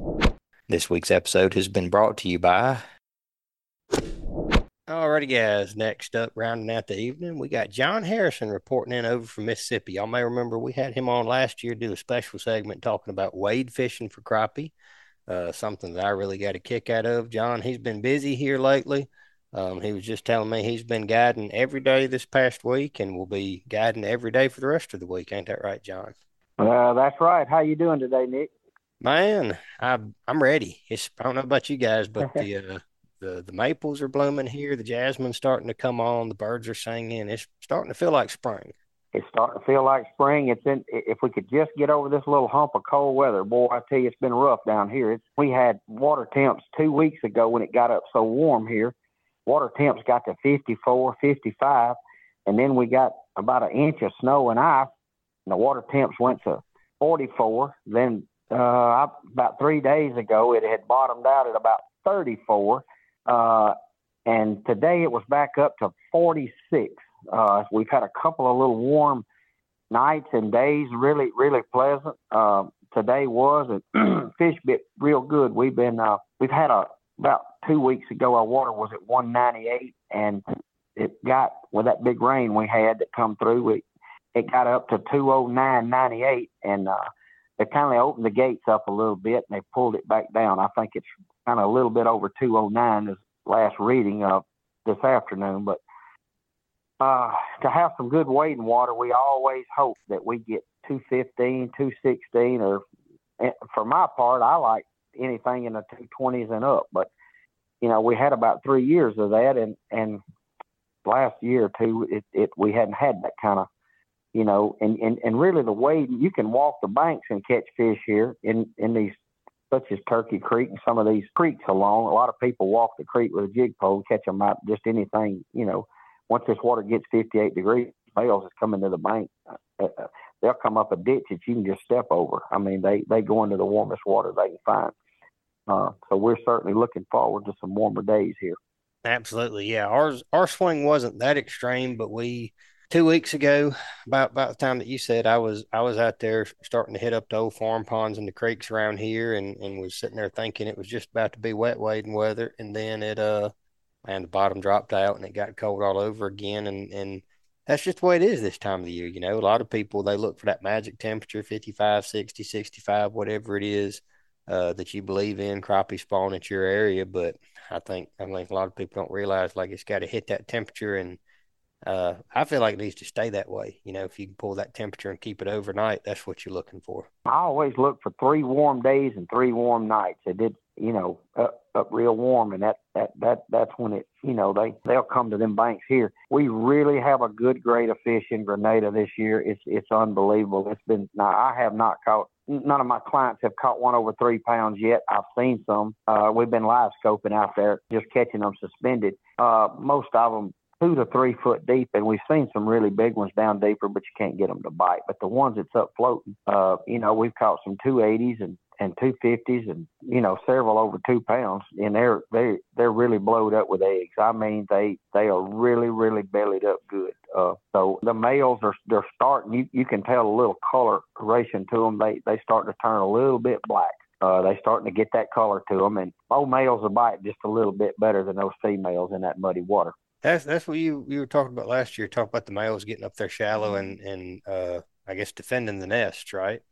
This week's episode has been brought to you by... Alrighty, guys. Next up, rounding out the evening, we got John Harrison reporting in over from Mississippi. Y'all may remember we had him on last year, do a special segment talking about wade fishing for crappie. Uh, something that I really got a kick out of. John, he's been busy here lately. Um, he was just telling me he's been guiding every day this past week and will be guiding every day for the rest of the week. Ain't that right, John? Uh, that's right. How you doing today, Nick? Man, I, I'm ready. It's, I don't know about you guys, but the, uh, the the maples are blooming here. The jasmine's starting to come on. The birds are singing. It's starting to feel like spring. It's starting to feel like spring. It's in. If we could just get over this little hump of cold weather, boy, I tell you, it's been rough down here. It's, we had water temps two weeks ago when it got up so warm here. Water temps got to fifty-four, fifty-five, and then we got about an inch of snow and ice, and the water temps went to forty-four. Then uh, about three days ago, it had bottomed out at about thirty-four, uh, and today it was back up to forty-six. Uh, we've had a couple of little warm nights and days, really, really pleasant. Uh, today was, and fish bit real good. We've been, uh, we've had a, about two weeks ago, our water was at one ninety-eight, and it got, with that big rain we had that come through, it, it got up to two oh nine ninety-eight, and uh, they kind of opened the gates up a little bit, and they pulled it back down. I think it's kind of a little bit over two oh nine is last reading of this afternoon, but Uh, to have some good wading water, we always hope that we get two fifteen, two sixteen, or for my part, I like anything in the two twenties and up. But, you know, we had about three years of that, and, and last year or two, it, it we hadn't had that kind of, you know, and, and, and really the wading, you can walk the banks and catch fish here in, in these, such as Turkey Creek and some of these creeks along. A lot of people walk the creek with a jig pole and catch them out, just anything, you know. Once this water gets fifty-eight degrees, males is coming to the bank. Uh, uh, they'll come up a ditch that you can just step over. I mean, they, they go into the warmest water they can find. Uh, so we're certainly looking forward to some warmer days here. Absolutely, yeah. Ours our swing wasn't that extreme, but we two weeks ago, about about the time that you said, I was I was out there starting to hit up the old farm ponds and the creeks around here, and and was sitting there thinking it was just about to be wet wading weather, and then it uh and the bottom dropped out and it got cold all over again, and and that's just the way it is this time of the year. You know, a lot of people, they look for that magic temperature, fifty-five, sixty, sixty-five, whatever it is uh, that you believe in crappie spawn at your area. But I think I think a lot of people don't realize, like, it's got to hit that temperature, and uh, I feel like it needs to stay that way. You know, if you can pull that temperature and keep it overnight, that's what you're looking for. I always look for three warm days and three warm nights. It did, you know, up, up real warm, and that, that, that that's when it, you know, they, they'll come to them banks here. We really have a good grade of fish in Grenada this year. It's it's unbelievable. It's been, now I have not caught, none of my clients have caught one over three pounds yet. I've seen some. Uh, we've been live scoping out there, just catching them suspended. Uh, most of them two to three foot deep, and we've seen some really big ones down deeper, but you can't get them to bite. But the ones that's up floating, uh, you know, we've caught some two eighties and, and two fifties, and you know, several over two pounds, and they're they they're really blowed up with eggs. I mean, they they are really really bellied up good. Uh, so the males are they're starting. You you can tell a little coloration to them. They they start to turn a little bit black. Uh, they starting to get that color to them, and old males will bite just a little bit better than those females in that muddy water. That's that's what you you were talking about last year. Talking about the males getting up there shallow and and uh, I guess defending the nest, right?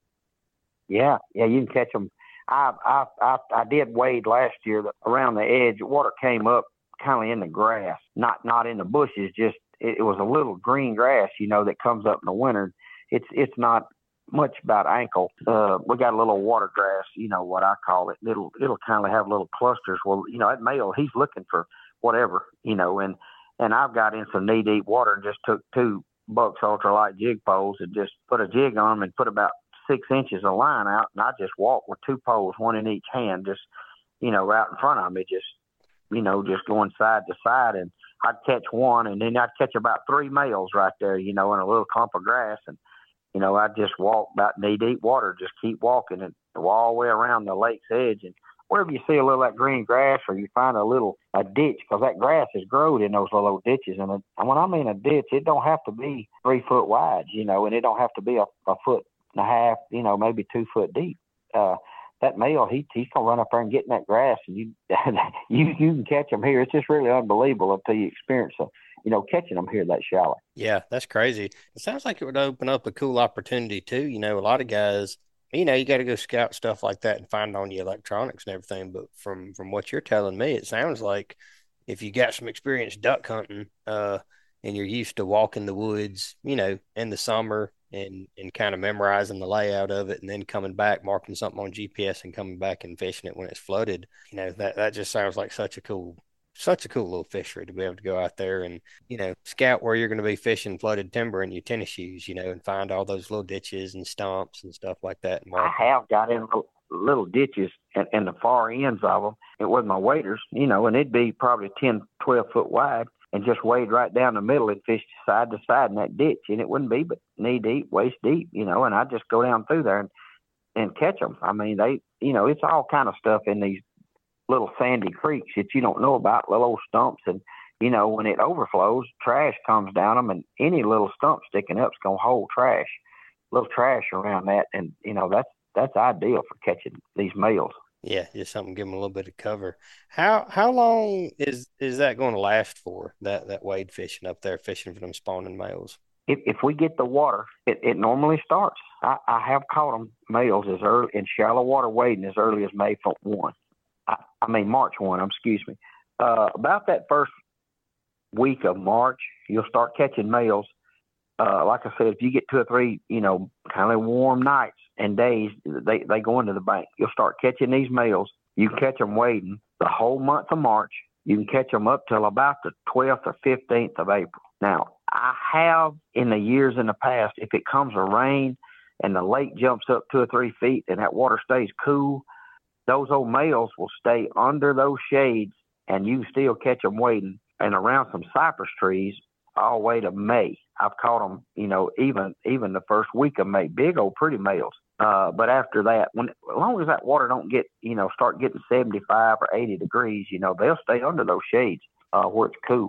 Yeah, yeah, you can catch them. I I I, I did wade last year around the edge. Water came up kind of in the grass, not not in the bushes. Just it, it was a little green grass, you know, that comes up in the winter. It's it's not much about ankle. Uh, we got a little water grass, you know what I call it. It'll it'll kind of have little clusters. Well, you know, that male, he's looking for whatever, you know, and, and I've got in some knee deep water and just took two Bucks ultralight jig poles and just put a jig on them and put about six inches of line out. And I just walked with two poles, one in each hand, just, you know, out in front of me, just, you know, just going side to side. And I'd catch one, and then I'd catch about three males right there, you know, in a little clump of grass. And, you know, I'd just walk about knee deep water, just keep walking and all the way around the lake's edge. And wherever you see a little of that green grass, or you find a little a ditch, because that grass is growed in those little ditches. And, and when I mean a ditch, it don't have to be three foot wide, you know, and it don't have to be a, a foot and a half, you know, maybe two foot deep. Uh, that male, he he's gonna run up there and get in that grass, and you you you can catch them here. It's just really unbelievable until you experience them, you know, catching them here that shallow. Yeah, that's crazy. It sounds like it would open up a cool opportunity too. You know, a lot of guys, you know, you got to go scout stuff like that and find on your electronics and everything. But from from what you're telling me, it sounds like if you got some experience duck hunting, uh, and you're used to walking the woods, you know, in the summer and and kind of memorizing the layout of it, and then coming back, marking something on G P S and coming back and fishing it when it's flooded, you know, that that just sounds like such a cool. Such a cool little fishery to be able to go out there and, you know, scout where you're going to be fishing flooded timber in your tennis shoes, you know, and find all those little ditches and stumps and stuff like that. I have got in little ditches and, and the far ends of them, and with my waders, you know, and it'd be probably ten, twelve foot wide, and just wade right down the middle and fish side to side in that ditch. And it wouldn't be but knee deep, waist deep, you know, and I'd just go down through there and, and catch them. I mean, they, you know, it's all kind of stuff in these little sandy creeks that you don't know about, little old stumps. And, you know, when it overflows, trash comes down them, and any little stump sticking up is going to hold trash, little trash around that. And, you know, that's, that's ideal for catching these males. Yeah, just something, give them a little bit of cover. How how long is is that going to last for, that, that wade fishing up there, fishing for them spawning males? If, if we get the water, it, it normally starts. I, I have caught them males as early in shallow water wading as early as May first. I, I mean, March first, um, excuse me. Uh, about that first week of March, you'll start catching males. Uh, like I said, if you get two or three, you know, kind of warm nights and days, they, they go into the bank. You'll start catching these males. You can catch them wading the whole month of March. You can catch them up till about the twelfth or fifteenth of April. Now, I have in the years in the past, if it comes a rain and the lake jumps up two or three feet and that water stays cool, those old males will stay under those shades, and you still catch them wading and around some cypress trees all the way to May. I've caught them, you know, even even the first week of May, big old pretty males. Uh, but after that, when as long as that water don't get, you know, start getting seventy-five or eighty degrees, you know, they'll stay under those shades uh, where it's cool.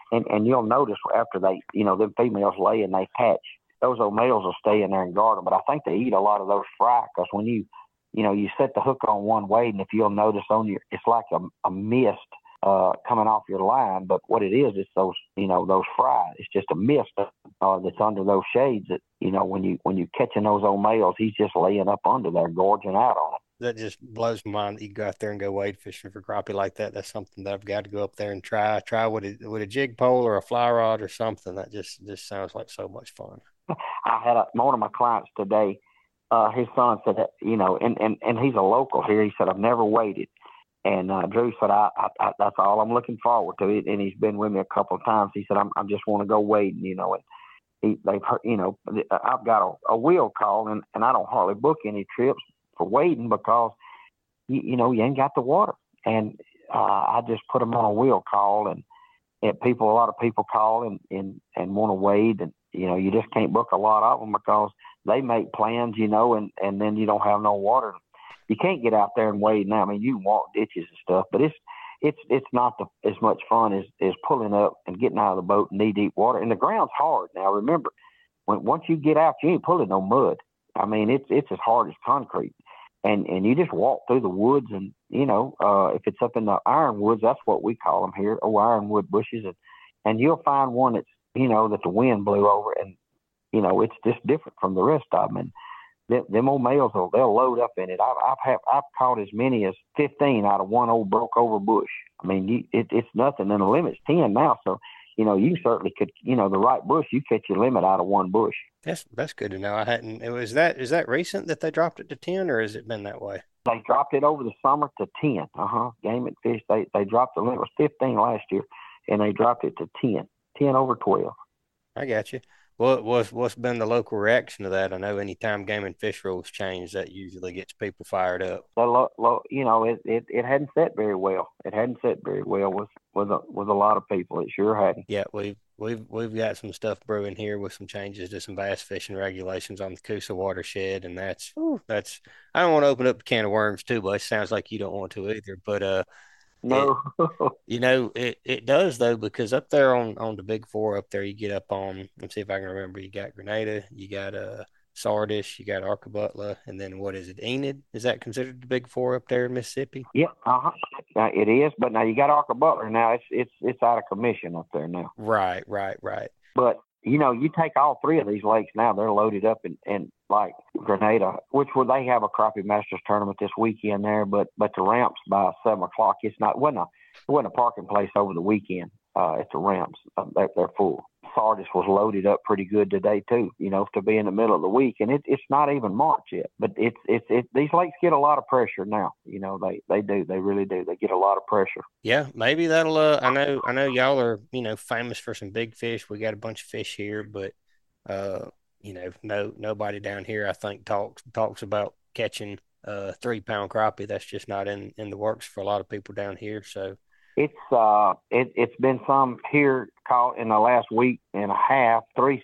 And and you'll notice after they, you know, them females lay and they hatch, those old males will stay in there and guard them. But I think they eat a lot of those fry because when you, you know, you set the hook on one weight, and if you'll notice on your, it's like a, a mist uh, coming off your line. But what it is, it's those, you know, those fry. It's just a mist uh, that's under those shades that, you know, when you when you catching those old males, he's just laying up under there, gorging out on them. That just blows my mind that you go out there and go wade fishing for crappie like that. That's something that I've got to go up there and try. Try with a with a jig pole or a fly rod or something. That just just sounds like so much fun. I had a, one of my clients today. Uh, his son said that, you know, and, and, and he's a local here. He said, I've never waded. And uh, Drew said, I, I, I that's all I'm looking forward to. It. And he's been with me a couple of times. He said, I'm, I just want to go wading, you know. And he, they've heard, you know, I've got a, a wheel call, and, and I don't hardly book any trips for wading because, you, you know, you ain't got the water. And uh, I just put them on a wheel call, and, and people, a lot of people call and, and, and want to wade. And, you know, you just can't book a lot of them because they make plans, you know, and, and then you don't have no water. You can't get out there and wade now. I mean, you can walk ditches and stuff, but it's it's it's not the, as much fun as, as pulling up and getting out of the boat in knee-deep water. And the ground's hard. Now, remember, when once you get out, you ain't pulling no mud. I mean, it's it's as hard as concrete. And and you just walk through the woods, and, you know, uh, if it's up in the ironwoods, that's what we call them here, oh, ironwood bushes. And, and you'll find one that's, you know, that the wind blew over, and, you know, it's just different from the rest of them. And them, them old males, will, they'll load up in it. I've, I've, have, I've caught as many as fifteen out of one old broke over bush. I mean, you, it, it's nothing. And the limit's ten now. So, you know, you certainly could, you know, the right bush, you catch your limit out of one bush. That's that's good to know. I hadn't. It was that. Is that recent that they dropped it to ten, or has it been that way? They dropped it over the summer to ten. Uh huh. Game and fish. They they dropped the limit. It was fifteen last year, and they dropped it to ten. Ten over twelve. I got you. What what's what's been the local reaction to that? I know anytime game and fish rules change, that usually gets people fired up. The lo, lo, you know, it, it, it hadn't set very well. It hadn't set very well with with a, with a lot of people. It sure hadn't. Yeah, we've we've we've got some stuff brewing here with some changes to some bass fishing regulations on the Coosa watershed, and that's that's. I don't want to open up a can of worms too much. Sounds like you don't want to either, but uh. No, it, you know, it, it does though, because up there on, on the big four up there, you get up on, let's see if I can remember, you got Grenada, you got uh, Sardis, you got Arcabutla, and then what is it, Enid? Is that considered the big four up there in Mississippi? Yeah, uh-huh. Uh, it is, but now you got Arcabutla now. It's it's it's out of commission up there now. Right, right, right. But, you know, you take all three of these lakes now, they're loaded up in, in like Grenada, which would they have a crappie masters tournament this weekend there, but but the ramps by seven o'clock, it's not, it wasn't a, it wasn't a parking place over the weekend. Uh, at the ramps, uh, they're, they're full. Sardis was loaded up pretty good today too, you know, to be in the middle of the week, and it, it's not even March yet. But it's it's it, these lakes get a lot of pressure now. You know, they they do, they really do. They get a lot of pressure. Yeah, maybe that'll. Uh, I know, I know, y'all are, you know, famous for some big fish. We got a bunch of fish here, but uh, you know, no nobody down here, I think, talks talks about catching uh three pound crappie. That's just not in in the works for a lot of people down here. So. It's uh, it, it's been some here caught in the last week and a half. three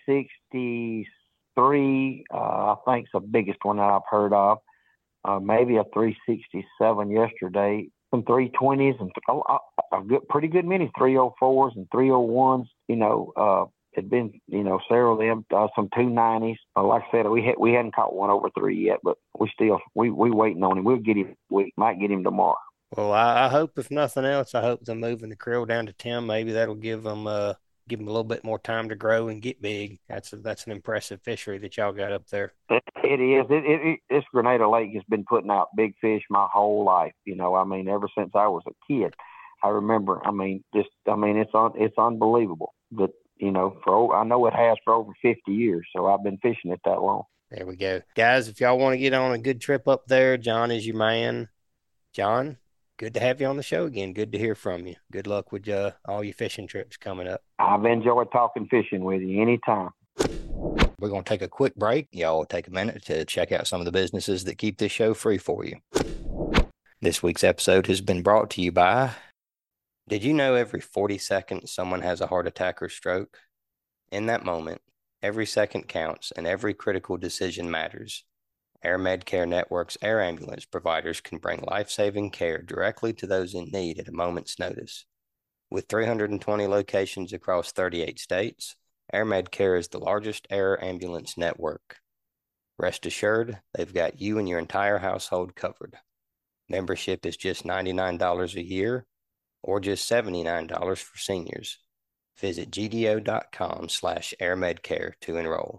sixty-three, uh, I think, is the biggest one that I've heard of. Uh, maybe a three sixty-seven yesterday. Some three twenties and a, a good, pretty good many three oh fours and three oh ones. You know, uh, it'd been, you know, several of them. Uh, some two nineties. Uh, like I said, we had, we hadn't caught one over three yet, but we still we we waiting on him. We'll get him. We might get him tomorrow. Well, I, I hope, if nothing else, I hope them moving the krill down to ten. Maybe that'll give them uh give them a little bit more time to grow and get big. That's a, that's an impressive fishery that y'all got up there. It, it is. It, it, it, this Grenada Lake has been putting out big fish my whole life. You know, I mean, ever since I was a kid, I remember. I mean, just I mean, it's un, it's unbelievable that, you know, for I know it has for over fifty years. So I've been fishing it that long. There we go, guys. If y'all want to get on a good trip up there, John is your man. John, good to have you on the show again. Good to hear from you. Good luck with uh, all your fishing trips coming up. I've enjoyed talking fishing with you anytime. We're going to take a quick break. Y'all take a minute to check out some of the businesses that keep this show free for you. This week's episode has been brought to you by... Did you know every forty seconds someone has a heart attack or stroke? In that moment, every second counts and every critical decision matters. AirMed Care Network's air ambulance providers can bring life-saving care directly to those in need at a moment's notice. With three hundred twenty locations across thirty-eight states, AirMedCare is the largest air ambulance network. Rest assured, they've got you and your entire household covered. Membership is just ninety-nine dollars a year or just seventy-nine dollars for seniors. Visit gdo.com slash airmedcare to enroll.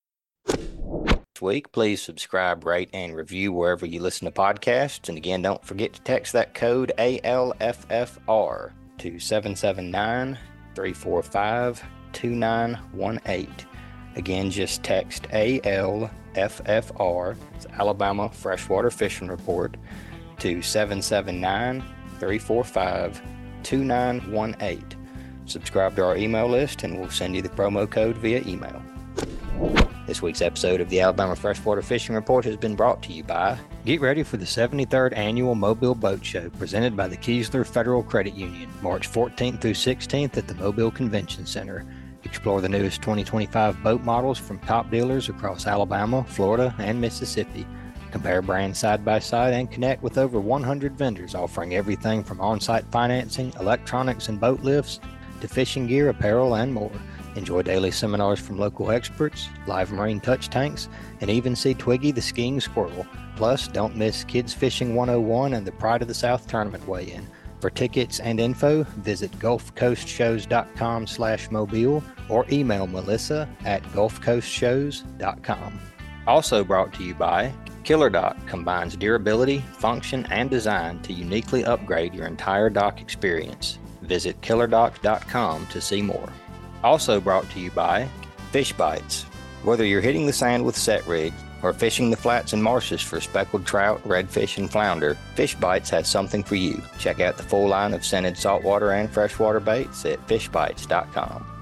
This week, please subscribe, rate, and review wherever you listen to podcasts. And again, don't forget to text that code A L F F R to seven seven nine, three four five, two nine one eight. Again, just text A L F F R, it's Alabama Freshwater Fishing Report, to seven seven nine, three four five, two nine one eight. Subscribe to our email list and we'll send you the promo code via email. This week's episode of the Alabama Freshwater Fishing Report has been brought to you by... Get ready for the seventy-third Annual Mobile Boat Show presented by the Keesler Federal Credit Union, March fourteenth through sixteenth at the Mobile Convention Center. Explore the newest twenty twenty-five boat models from top dealers across Alabama, Florida, and Mississippi. Compare brands side by side and connect with over one hundred vendors offering everything from on-site financing, electronics and boat lifts, to fishing gear, apparel, and more. Enjoy daily seminars from local experts, live marine touch tanks, and even see Twiggy the skiing squirrel. Plus, don't miss Kids Fishing one oh one and the Pride of the South Tournament weigh-in. For tickets and info, visit gulfcoastshows.com slash mobile or email Melissa at gulfcoastshows dot com. Also brought to you by Killer Dock combines durability, function, and design to uniquely upgrade your entire dock experience. Visit killer dock dot com to see more. Also brought to you by Fish Bites. Whether you're hitting the sand with set rigs or fishing the flats and marshes for speckled trout, redfish, and flounder, Fish Bites has something for you. Check out the full line of scented saltwater and freshwater baits at fish bites dot com.